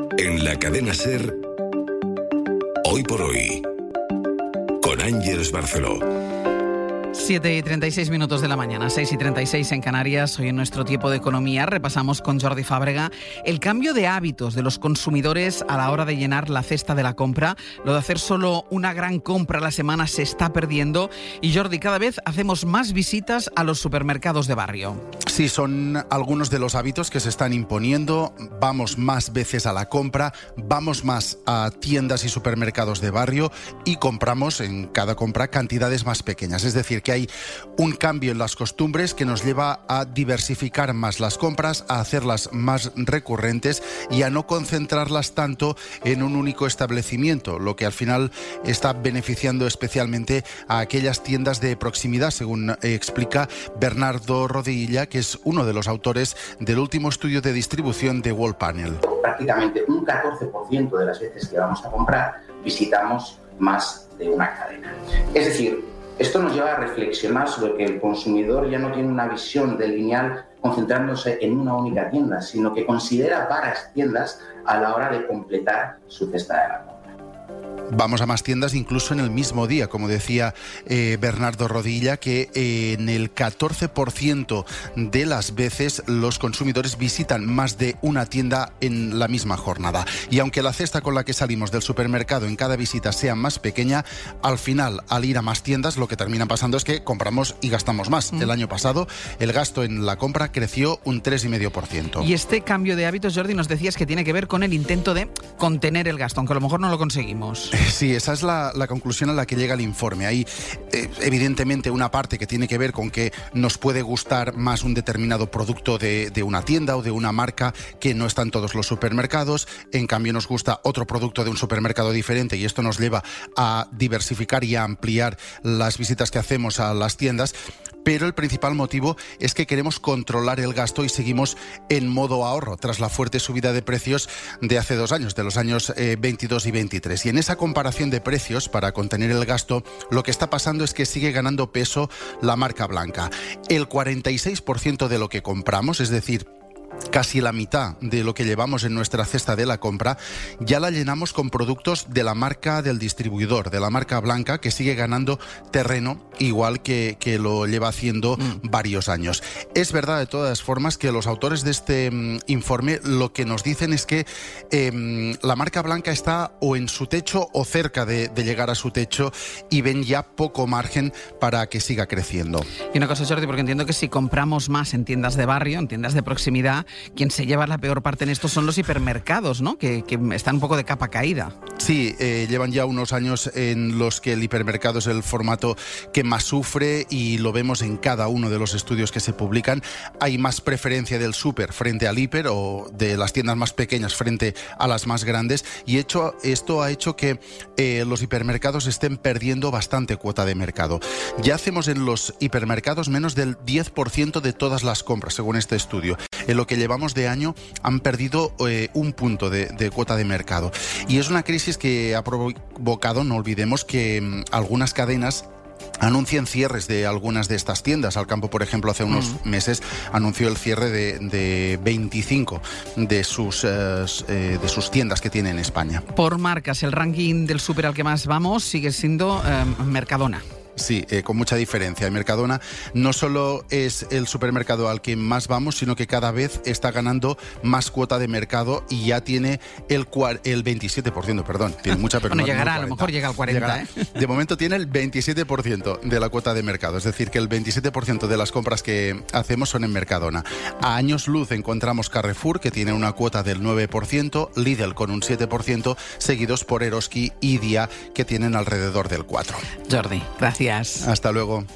En la cadena SER, Hoy por Hoy, con Ángeles Barceló. 7:36 de la mañana, 6:36 en Canarias. Hoy en nuestro tiempo de economía repasamos con Jordi Fàbrega el cambio de hábitos de los consumidores a la hora de llenar la cesta de la compra. Lo de hacer solo una gran compra a la semana se está perdiendo. Y Jordi, cada vez hacemos más visitas a los supermercados de barrio. Sí, son algunos de los hábitos que se están imponiendo. Vamos más veces a la compra, vamos más a tiendas y supermercados de barrio y compramos en cada compra cantidades más pequeñas. Es decir, que hay un cambio en las costumbres que nos lleva a diversificar más las compras, a hacerlas más recurrentes y a no concentrarlas tanto en un único establecimiento, lo que al final está beneficiando especialmente a aquellas tiendas de proximidad, según explica Bernardo Rodilla, que es uno de los autores del último estudio de distribución de Wallpanel. Prácticamente un 14% de las veces que vamos a comprar visitamos más de una cadena. Es decir, esto nos lleva a reflexionar sobre que el consumidor ya no tiene una visión del lineal concentrándose en una única tienda, sino que considera varias tiendas a la hora de completar su cesta de la compra. Vamos a más tiendas incluso en el mismo día, como decía Bernardo Rodilla, que en el 14% de las veces los consumidores visitan más de una tienda en la misma jornada. Y aunque la cesta con la que salimos del supermercado en cada visita sea más pequeña, al final, al ir a más tiendas, lo que termina pasando es que compramos y gastamos más. El año pasado, el gasto en la compra creció un 3,5%. Y este cambio de hábitos, Jordi, nos decías que tiene que ver con el intento de contener el gasto, aunque a lo mejor no lo conseguimos. Sí, esa es la conclusión a la que llega el informe. Hay evidentemente una parte que tiene que ver con que nos puede gustar más un determinado producto de una tienda o de una marca que no está en todos los supermercados. En cambio nos gusta otro producto de un supermercado diferente y esto nos lleva a diversificar y a ampliar las visitas que hacemos a las tiendas. Pero el principal motivo es que queremos controlar el gasto y seguimos en modo ahorro tras la fuerte subida de precios de hace 2 años, de los años 22 y 23. Y en esa comparación de precios para contener el gasto, lo que está pasando es que sigue ganando peso la marca blanca. El 46% de lo que compramos, es decir, casi la mitad de lo que llevamos en nuestra cesta de la compra, ya la llenamos con productos de la marca del distribuidor, de la marca blanca, que sigue ganando terreno, igual que lo lleva haciendo varios años. Es verdad, de todas formas, que los autores de este informe lo que nos dicen es que la marca blanca está o en su techo o cerca de llegar a su techo y ven ya poco margen para que siga creciendo. Y una cosa, Jordi, porque entiendo que si compramos más en tiendas de barrio, en tiendas de proximidad, quien se lleva la peor parte en esto son los hipermercados, ¿no? Que están un poco de capa caída. Sí, llevan ya unos años en los que el hipermercado es el formato que más sufre y lo vemos en cada uno de los estudios que se publican. Hay más preferencia del súper frente al hiper o de las tiendas más pequeñas frente a las más grandes y esto ha hecho que los hipermercados estén perdiendo bastante cuota de mercado. Ya hacemos en los hipermercados menos del 10% de todas las compras, según este estudio. En lo que llevamos de año han perdido un punto de cuota de mercado. Y es una crisis que ha provocado, no olvidemos, que algunas cadenas anuncien cierres de algunas de estas tiendas. Alcampo, por ejemplo, hace unos meses anunció el cierre de 25 de sus tiendas que tiene en España. Por marcas, el ranking del súper al que más vamos sigue siendo Mercadona. Sí, con mucha diferencia. Mercadona no solo es el supermercado al que más vamos, sino que cada vez está ganando más cuota de mercado y ya tiene el 27%, perdón. Tiene mucha, pero bueno, no, llegará, no a lo mejor llega al 40%. De momento tiene el 27% de la cuota de mercado. Es decir, que el 27% de las compras que hacemos son en Mercadona. A años luz encontramos Carrefour, que tiene una cuota del 9%, Lidl con un 7%, seguidos por Eroski y Dia, que tienen alrededor del 4%. Jordi, gracias. Hasta luego.